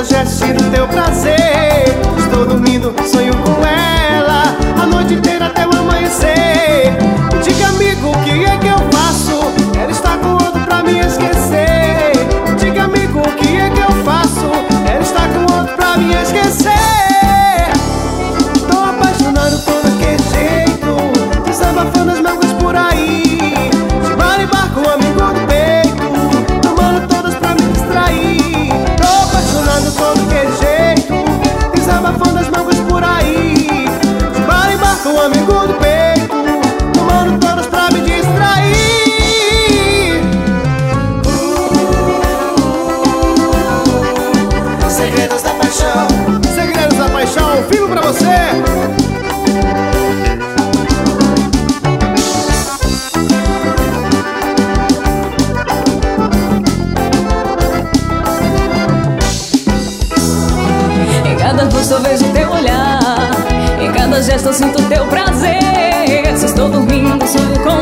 gesto tiro teu prazer. Estou dormindo, sonho com ela a noite inteira até o amanhecer. Diga, amigo, o que é que eu faço? Ela está com outro pra me esquecer. Diga, amigo, o que é que eu faço? Ela está com outro pra me esquecer. Tô apaixonado por daquele jeito, desabafando as mágoas por aí. De bar em bar com um amigo do peito, tomando todas pra me distrair. Tô apaixonado por daquele jeito, desabafando as mágoas por aí. De bar em bar com um amigo do peito, tomando todas pra me distrair. Segredos da paixão, segredos da paixão, um filme pra você. Em cada rosto eu vejo teu olhar, em cada gesto eu sinto teu prazer. Se estou dormindo, sonho com